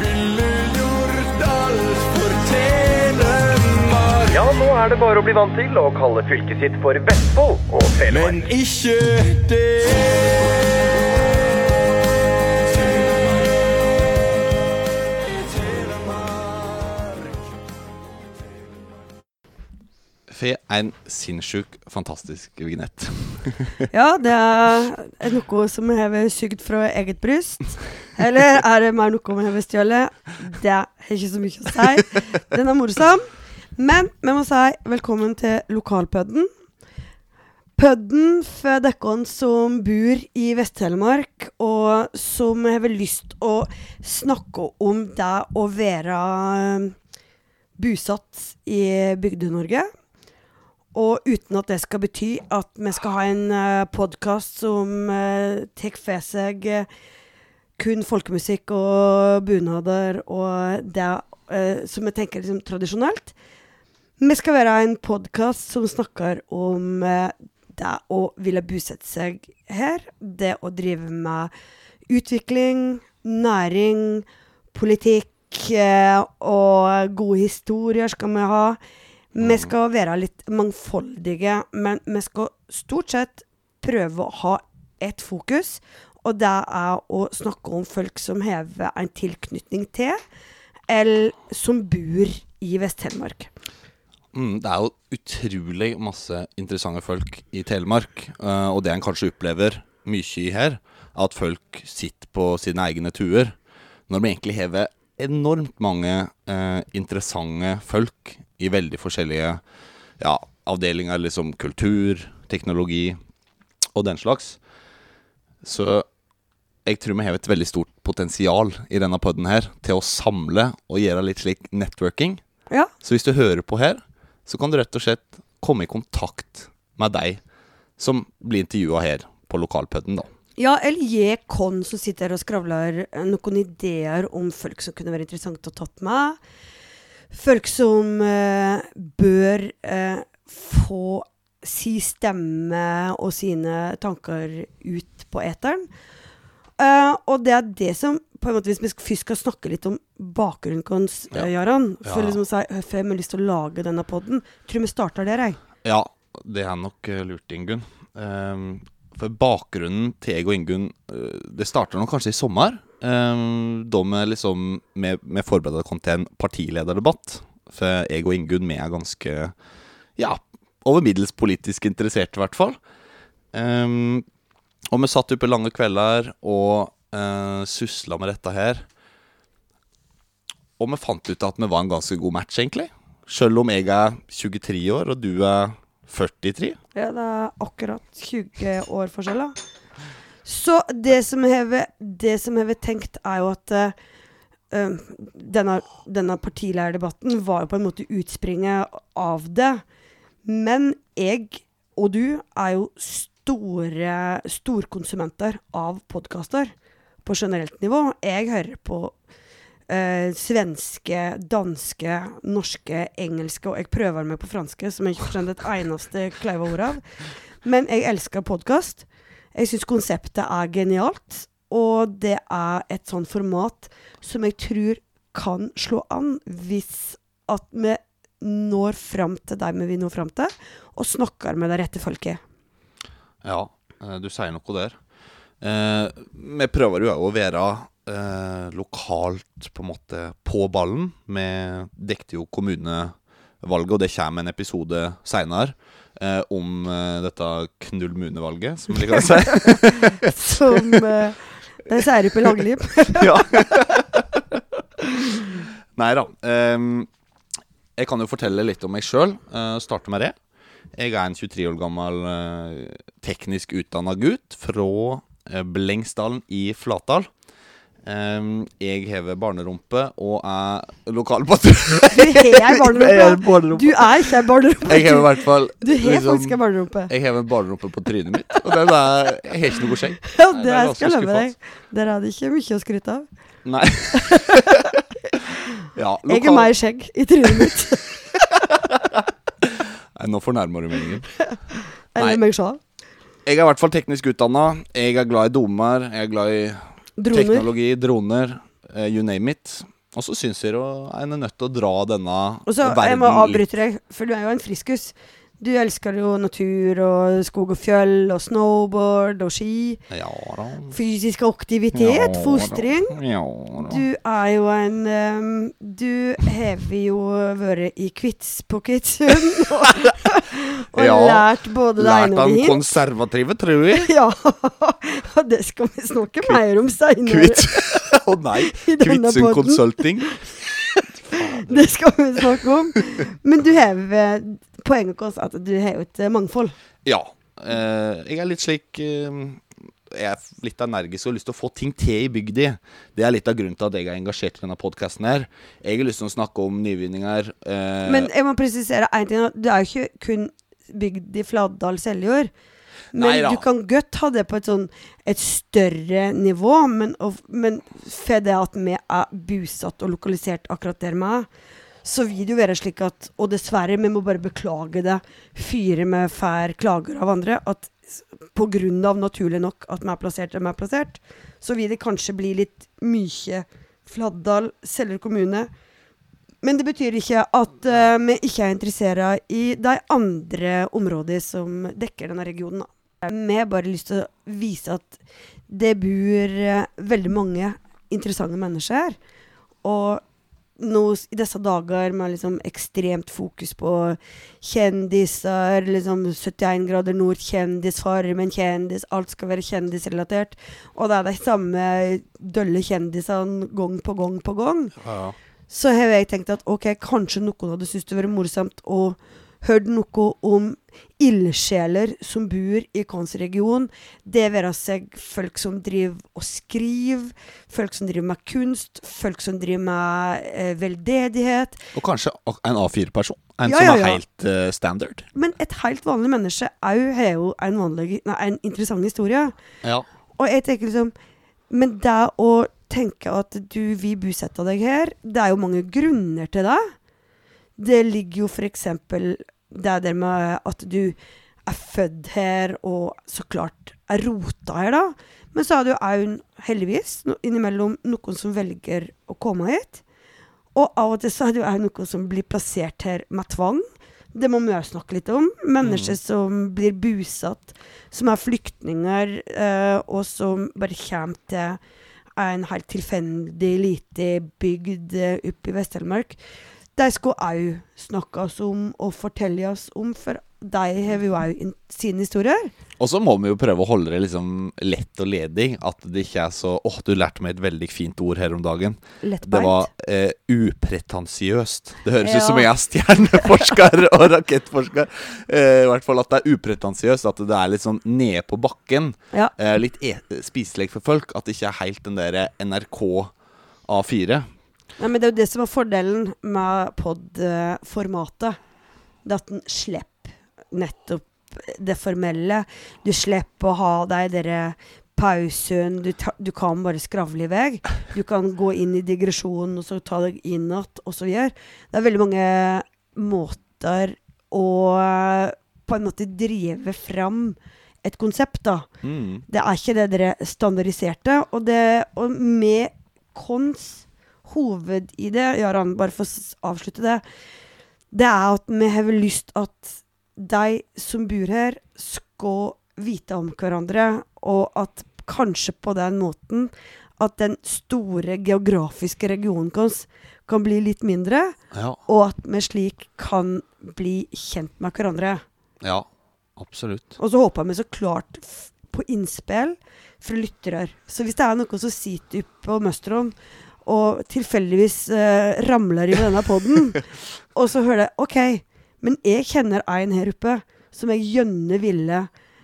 ville gjort alt for Telemark. Ja, nå det bare å bli vant til å kalle fylket sitt for Vestfold og Telemark. Men ikke det. Fe en sinnssyk, fantastisk vignett. Ja, det noe som jeg har sugd fra eget bryst. Eller det mer noe om jeg har stjålet? Det ikke så mye å si. Den morsom. Men vi må si velkommen til Lokalpodden. Podden for dere som bor i Vest-Telemark, og som har lyst å snakke om det å være bosatt i Bygde-Norge. Og uten at det skal bety at vi skal ha en podcast som tek for seg kun folkemusikk og bunader og det som jeg tenker liksom tradisjonelt. Vi skal være en podcast som snakker om det å ville bosette seg her, det å drive med utvikling, næring, politikk og gode historier skal vi ha. Vi skal være litt mangfoldige, men vi skal stort sett prøve å ha et fokus, og det å snakke om folk som hever en tilknytning til, eller som bor i Vest-Telemark. Det jo utrolig masse interessante folk i Telemark, og det en kanskje opplever mye i her, at folk sitter på sine egne tuer, når vi egentlig hever enormt mange interessante folk i veldig forskjellige avdelinger, liksom kultur, teknologi og den slags. Så jeg tror vi har et veldig stort potensial i denne podden her til å samle og gjøre litt slik networking. Ja. Så hvis du hører på her, så kan du rett og slett komme i kontakt med deg som blir intervjuet her på Lokalpodden da. Ja, eller jeg kon som sitter og skravler noen ideer om folk som kunne være interessant å tatt med. Folk som bør få si stemme og sine tanker ut på eteren. Og det det som, på en måte, hvis vi først skal snakke litt om bakgrunnen hans, Jaran, for liksom å si, hvorfor jeg har lyst til å lage denne podden, tror vi starter der, jeg. Ja, det nok lurt, Ingunn. For bakgrunnen til jeg og Ingunn, det startet nok kanskje i sommer, da vi forberedte oss til en partilederdebatt, for jeg og Ingunn vi ganske, over middels politisk interessert i hvert fall. Og vi satt oppe lange kvelder og susla med dette her, og vi fant ut at vi var en ganske god match egentlig, selv om jeg 23 år og du 43. Ja, det akkurat 20 år forskjell da. Så det som jeg har tenkt jo at denne partilærdebatten var jo på en måte utspringet av det. Men jeg og du jo storkonsumenter av podcaster på generelt nivå. Jeg hører på svenske, danske, norske, engelske, og jeg prøver meg på franske, som jeg ikke forstår et eneste kleiva ord av. Men jeg elsker podcast. Jeg synes konseptet genialt, og det et sånn format som jeg tror kan slå an hvis at vi når frem til deg vi nå frem til, og snakker med det rette folket. Ja, du sier noe der. Vi prøver jo å være lokalt på en måte på ballen. Vi dekte jo kommunevalget, og det kommer en episode senere om dette knullmunevalget, som vi liker å si. Som det sier på Langeliv. Ja. Neida. Jeg kan jo fortelle litt om meg selv. Starte med det. Jeg en 23 år gammel teknisk utdannet gutt fra Blengsdalen i Flatdal. Jeg hever barnerumpe og lokalpatrulje. Du har barnerumpe. Du ikke barnerumpe. Jeg hever I hvert fall Du har faktisk en barnerumpe. Jeg hever en barnerumpe på trynet mitt, og den jeg har ikke noe skjegg. Ja, det skal løpe deg. Der det ikke mye å skryte av. Nei. Ja, jeg mer skjegg I trynet mitt. Nei, nå fornærmer du meningen. Eller meg selv. Jeg I hvert fall teknisk utdannet. Jeg glad I domer. Jeg glad I droner. Teknologi, droner, you name it. Og så synes jeg jo en nødt til å dra denne Og så jeg må avbryte deg, for du jo en friskus. Du elsker jo natur og skog og fjell og snowboard og ski. Ja da. Fysisk aktivitet, fostring. Ja da. Du jo en du har jo vært i Kvits på Kvitsund og Ja, lært både det Lært ene og han det andre. konservative, tror jeg. Ja, og det skal vi snakke mer om senere. Å nei, I denne Kvitsund podden. Consulting. Det skal vi snakke om. Men du har poenget også at du har jo et mangfold. Ja, jeg litt slik jeg litt energisk og har lyst til å få ting til i bygdi. Det litt av grunnen til at jeg engasjert i denne podcasten her. Jeg har lyst til å snakke om nyvinninger. Men jeg må presisere en ting. Du jo ikke kun bygd i Fladdal Seljord. Men Neida. du kan godt ha det på et større nivå. Men for det at vi bosatt og lokalisert akkurat der vi så vil det jo være slik at, og dessverre, vi må bare beklage det, fyre med fær klager av andre, at på grunn av naturlig nok at vi plassert der vi plassert, så vil det kanskje bli litt mye Fladdal, Seljord kommune. Men det betyr ikke at vi ikke interessert i de andre områdene som dekker denne regionen. Vi har bare lyst til å vise at det bor veldig mange interessante mennesker her. Og nå i disse dager med liksom ekstremt fokus på kjendiser, liksom 71 grader nord, kjendisfarmen, kjendis, alt skal være kjendisrelatert. Og det de samme dølle kjendisene gang på gang på gang. Ja. Så har jeg tenkt at ok, kanskje noen hadde syntes det var morsomt å høre noe om ildsjeler som bor i region. Det være seg folk som driver og skriver, folk som driver med kunst, folk som driver med veldedighet. Og kanskje en A4-person. En Ja, som ja, ja. helt standard. Men et helt vanlig menneske har jo en interessant historie. Ja. Og jeg tenker liksom, men det å tenke at du vil bosette deg her, det jo mange grunner til det. Det ligger jo for eksempel det der med at du født her og så klart rota her da. Men så det jo heldigvis innimellom noen som velger å komme hit. Og av og til så det jo noen som blir plassert her med tvang. Det må vi jo snakke litt om. Mennesker som blir bosatt, som flyktninger, og som bare kommer til en helt tilfeldig lite bygd oppe i Vest-Telemark. De skal jo snakkes om og fortelles om, for de har jo sine historier. Og så må vi jo prøve å holde det liksom lett og ledig. At det ikke så du lærte meg et veldig fint ord her om dagen. Lettbeint. Det var upretensiøst. Det høres Ja. ut som jeg stjerneforsker og rakettforsker. I hvert fall at det upretensiøst. At det litt sånn nede på bakken. Ja. Litt spiselig for folk. At det ikke helt den der NRK A4. Nei, men det jo det som fordelen med podd-formatet. Det at den slipper nettopp det formelle. Du slipper å ha deg dere pausen. Du kan bare skravle i vei. Du kan gå inn i digresjonen og så ta deg inn og så videre. Det veldig mange måter å på en måte drive fram et konsept da. Det ikke det dere standardiserte, og med hovedidé, Jaran, bare for å avslutte det at vi har vel lyst at de som bor her skal vite om hverandre, og at kanskje på den måten at den store geografiske regionen kan bli litt mindre, Ja. og at vi slik kan bli kjent med hverandre. Ja, absolutt. Og så håper vi så klart på innspill fra lyttere. Så hvis det noen som sitter oppe på Møstron og tilfeldigvis ramler i denne podden, og så hører jeg, ok, men jeg kjenner en her oppe som jeg gjerne ville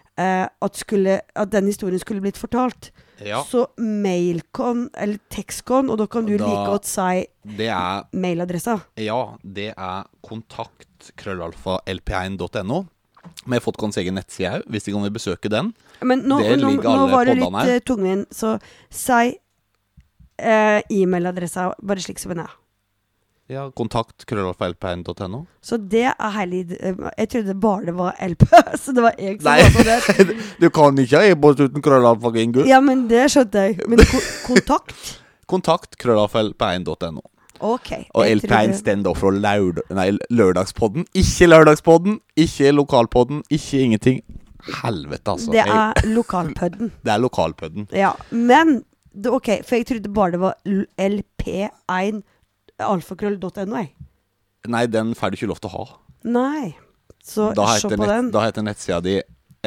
at den historien skulle blitt fortalt. Ja. Så mailkon, eller tekstkon, og da kan du Da- like godt si Det mailadressa. Ja, det kontakt@lp1.no. Vi har fått vår egen nettside her, hvis de kan besøke den. Men nå Det ligger alle var du poddene her. litt tungvinn, så si e-mailadressa, bare slik som den Ja, kontakt@lp1.no. Så det hele jeg trodde bare det var LP, så det var jeg som var på det. Du kan ikke ha e-post uten krøllalfa-gingu. Ja, men det skjønte jeg. Men kontakt? Kontakt@lp1.no. Ok. Og jeg LP1 trodde- stender for lørdagspodden. Ikke lørdagspodden, ikke lokalpodden, ikke ingenting. Helvete, altså. Det er lokalpodden. Det er lokalpodden. Ja, men ok, for jeg trodde bare det var LP1 alfakrøll.no, jeg. Nei, den får du ikke lov til å ha. Nei. Så Da se heter, på den. da heter nettsida di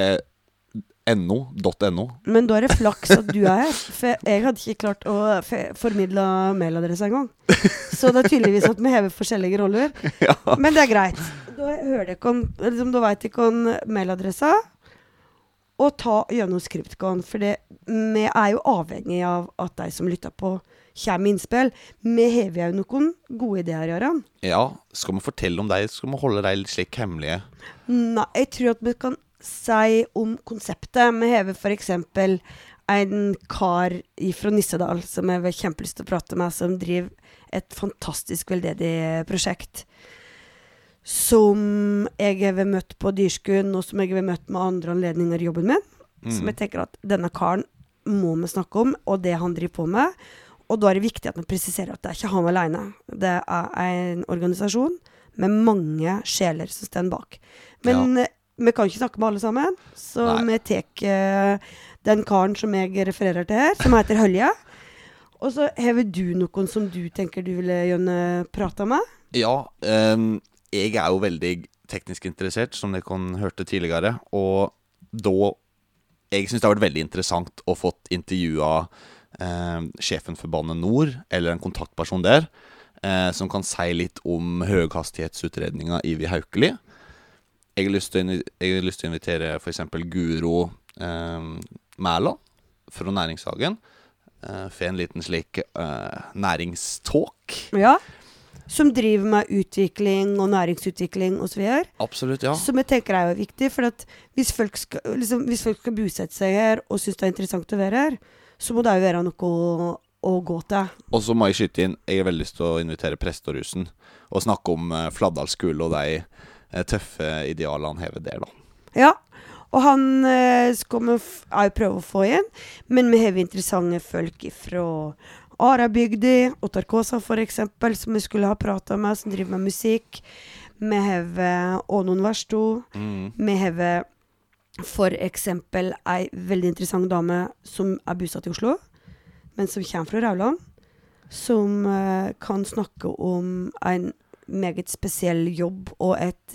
no.no. Men da er det flaks at du er her, for jeg hadde ikke klart å formidle mailadresse en gang. Så det er tydeligvis at vi hever forskjellige roller. Ja. Men det er greit. Da hører jeg ikke om, liksom, da vet jeg ikke om mailadressa, og ta gjennom skriptkon, for vi er jo avhengig av at de som lytter på kommer med innspill. Vi hever jo noen gode ideer, Göran. Ja, skal vi fortelle om deg, skal vi holde deg litt slik hemmelige? Nei, jeg tror at vi kan si om konseptet. Vi hever for eksempel en kar fra Nissedal som jeg har kjempelyst til å prate med, som driver et fantastisk veldedig prosjekt som jeg har møtt på Dyrskuen, og som jeg har møtt med andre anledninger i jobben min. Som jeg tenker at denne karen må vi snakke om, og det han driver på med. Og da er det viktig at vi presiserer at det er ikke han alene. Det er en organisasjon med mange sjeler som står bak. Men vi kan ikke snakke med alle sammen, så vi tar den karen som jeg refererer til her, som heter Hølje. Og så har du noen som du tenker du ville gjerne prate med? Ja, jeg er jo veldig teknisk interessert, som dere kan hørte tidligere, og da, jeg synes det har vært veldig interessant å få intervjua sjefen for Bane Nor, eller en kontaktperson der, som kan si litt om høyhastighetsutredninga Ivi Haukeli. Jeg har lyst til å invitere for eksempel Guro Mæland fra Næringshagen, for en liten slik næringstalk. Ja, som driver med utvikling og næringsutvikling og så videre. Absolutt, ja. Som jeg tenker er jo viktig, for at hvis folk skal bosette seg her og synes det er interessant å være her, så må det jo være noe å gå til. Og så må jeg skyte inn, jeg har veldig lyst til å invitere Presterusen og snakke om Fladdal skole og de tøffe idealene han hever der da. Ja, og han skal vi jo prøve å få inn, men vi har interessante folk fra Arabygdi, Ottarkåsa for eksempel, som vi skulle ha pratet med, som driver med musikk. Vi har Ånon Versto. Vi har for eksempel en veldig interessant dame som er bosatt i Oslo, men som kommer fra Rauland, som kan snakke om en meget spesiell jobb og et,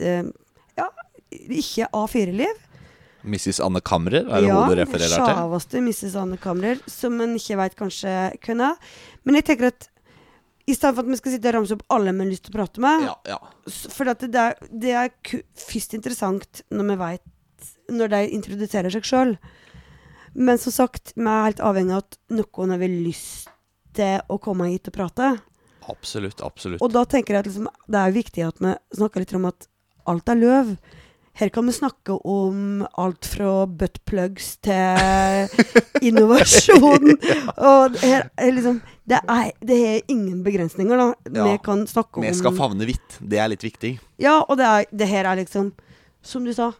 ikke A4-liv. Mrs. Anne Kamrer, er det hun du refererer til? Ja, sjavaste Mrs. Anne Kamrer, som en ikke vet kanskje kunne. Men jeg tenker at i stedet for at vi skal sitte og ramse opp alle vi har lyst til å prate med, for at det er først interessant når vi vet, når de introduserer seg selv. Men som sagt, vi er helt avhengig av at noen har vel lyst til å komme hit og prate. Absolutt, absolutt. Og da tenker jeg at liksom, det er viktig at vi snakker litt om at alt er løv. Her kan vi snakke om alt fra buttplugs til innovasjon. Og her er liksom, det er ingen begrensninger da. Vi kan snakke om... Vi skal favne vidt, det er litt viktig. Ja, og det her er liksom, som du sa,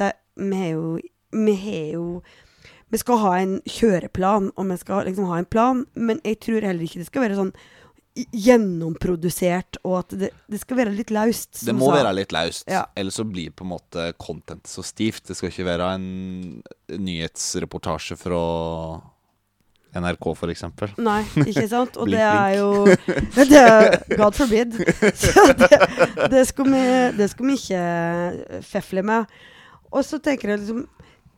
vi skal ha en kjøreplan, og vi skal liksom ha en plan, men jeg tror heller ikke det skal være sånn gjennomprodusert, og at det skal være litt løst. Det må være litt løst, ellers så blir på en måte content så stivt. Det skal ikke være en nyhetsreportasje fra NRK for eksempel. Nei, ikke sant? Og Blink, det er jo God forbid. Så det skal vi ikke feffle med. Og så tenker jeg liksom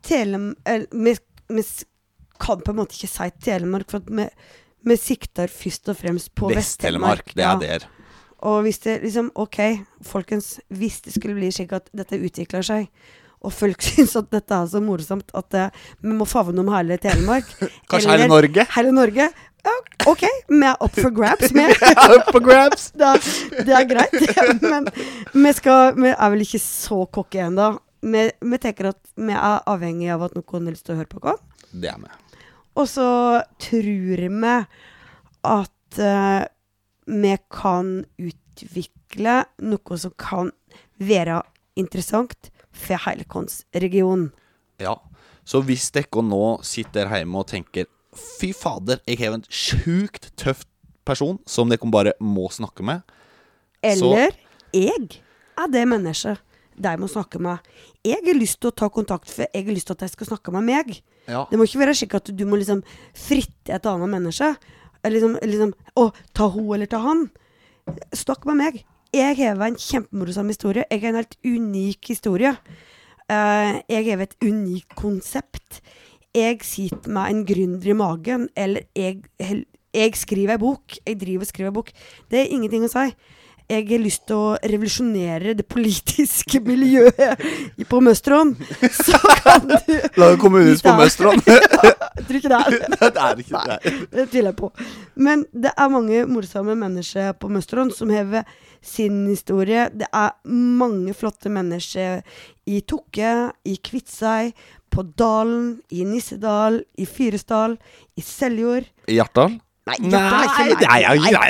vi kan på en måte ikke si Telemark, for at vi sikter først og fremst på Vest-Telemark. Det er der. Og hvis det liksom, ok, folkens, hvis det skulle bli slik at dette utvikler seg, og folk synes at dette er så morsomt at vi må favne om hele Telemark. Kanskje hele Norge? Hele Norge. Ja, ok, vi er up for grabs. Up for grabs! Det er greit, men vi er vel ikke så kokke enda. Vi tenker at vi er avhengig av at noen har lyst til å høre på oss. Det er vi. Og så tror vi at vi kan utvikle noe som kan være interessant for hele regionen. Ja, så hvis dere nå sitter hjemme og tenker, fy fader, jeg har en sjukt tøft person som dere bare må snakke med. Eller jeg er det mennesket de må snakke med. Jeg har lyst til å ta kontakt, for jeg har lyst til at de skal snakke med meg. Ja. Det må ikke være slik at du må liksom fritte et annet menneske. Liksom, ta hun eller ta han. Snakk med meg. Jeg har en kjempemorsom historie. Jeg har en helt unik historie. Jeg har et unikt konsept. Jeg sitter med en gründer i magen, eller jeg skriver en bok. Jeg driver og skriver en bok. Det er ingenting å si. Jeg har lyst til å revolusjonere det politiske miljøet på Møstron. Så kan du... La det komme ut på Møstron. Jeg tror ikke det er. Det er ikke det. Det tviler jeg på. Men det er mange morsomme mennesker på Møstron som hever sin historie. Det er mange flotte mennesker i Tokke, i Kvitsøy, på Dalen, i Nissedal, i Fyresdal, i Seljord. I Hjartdal? Nei, Nei, det er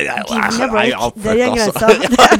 en grense.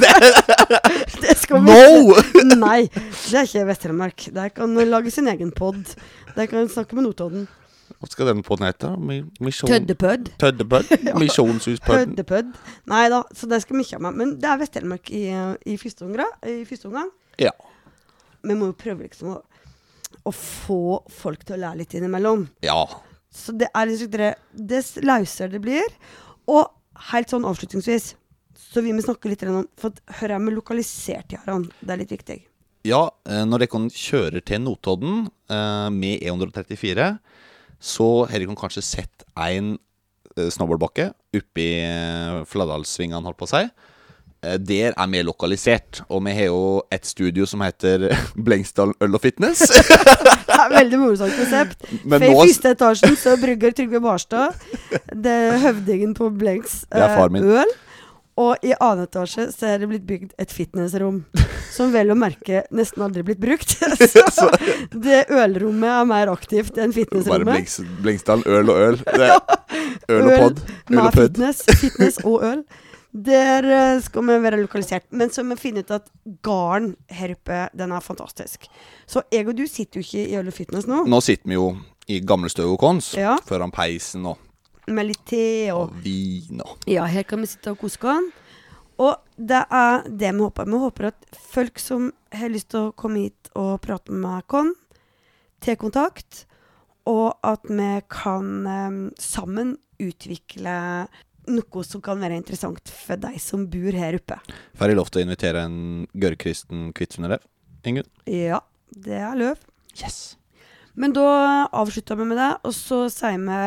Det skal vi ikke. Nei, det er ikke Vest-Telemark. Der kan lage sin egen podd. Der kan snakke med Notodden. Hva skal den podden hete? Tøddepødd. Misjonshuspodden. Tøddepødd. Nei da, så det skal vi ikke ha med. Men det er Vest-Telemark i første omgang. Ja. Vi må jo prøve liksom å få folk til å lære litt innimellom. Ja. Så det er liksom det løsere det blir. Og helt sånn avslutningsvis, så vil vi snakke litt om, for hør er vi lokalisert i Haran. Det er litt viktig. Ja, når dere kan kjøre til Notodden med E134, så har dere kanskje sett en snowboardbakke oppi Fladdalsvingene, holdt på å si. Der er vi lokalisert, og vi har jo et studio som heter Blengsdal Øl og Fitness. Det er veldig morsomt konsept. For i første etasjen så brygger Trygve Barstad, det er høvdingen på Blengs øl. Og i annen etasje så er det blitt bygd et fitnessrom, som vel å merke nesten aldri blitt brukt. Så det ølrommet er mer aktivt enn fitnessrommet. Bare Blengsdal Øl og Øl. Det er øl og podd. Med fitness og øl. Der skal vi være lokalisert. Men så må vi finne ut at garden her oppe, den er fantastisk. Så jeg og du sitter jo ikke i øl og fitness nå. Nå sitter vi jo i gamle støv og kons, Ja. foran peisen og Med litt te og vin og... Ja, her kan vi sitte og koske oss. Og det er det vi håper. Vi håper at folk som har lyst til å komme hit og prate med oss, til kontakt, og at vi kan sammen utvikle noe som kan være interessant for deg som bor her oppe. Får jeg lov til å invitere en Gørkristen Kvitsunderev, Ingunn? Ja, det er løv. Yes! Men da avslutter vi med det, og så sier vi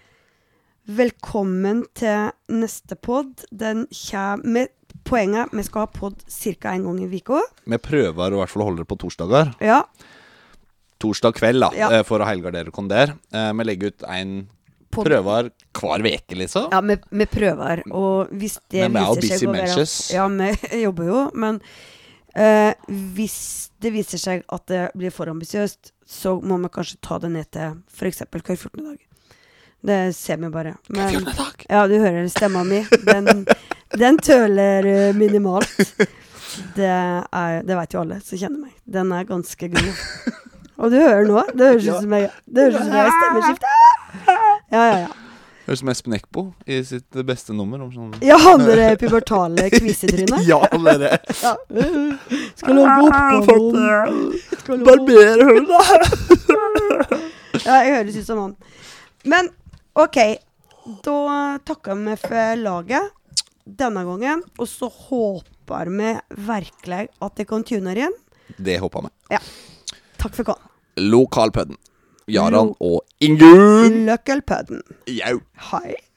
velkommen til neste podd. Den kommer... Poenget, vi skal ha podd cirka en gang i viko. Vi prøver i hvert fall å holde det på torsdager. Ja. Torsdag kveld da, Ja. For å helgardere kon der. Vi legger ut en prøver hver veke, liksom. Ja, vi prøver, og hvis det Men vi er jo viser seg busy å være... menneskes. Ja, vi jobber jo, men hvis det viser seg at det blir for ambisiøst, så må vi kanskje ta det ned til for eksempel hver 14. dag. Det ser vi bare. Men, Hver 14. dag? Ja, du hører stemma mi. Den tøler minimalt. Det vet jo alle som kjenner meg. Den er ganske god. Og du hører nå, det høres ut som jeg stemmeskifte. Ja. Høres som Espen Eckbo i sitt beste nummer. Om sånn... Ja, han der pubertale kvisetrynet. Ja, dere. Ja. Skal lage oppgaven. Barbere høna. Ja, jeg høres ut som han. Men, ok, da takker vi for laget denne gangen, og så håper vi virkelig at det kan tune igjen. Det håper vi. Ja, takk for kom. Lokalpødden. Jaran og Ingunn. Løkkelpødden. Jau. Hei.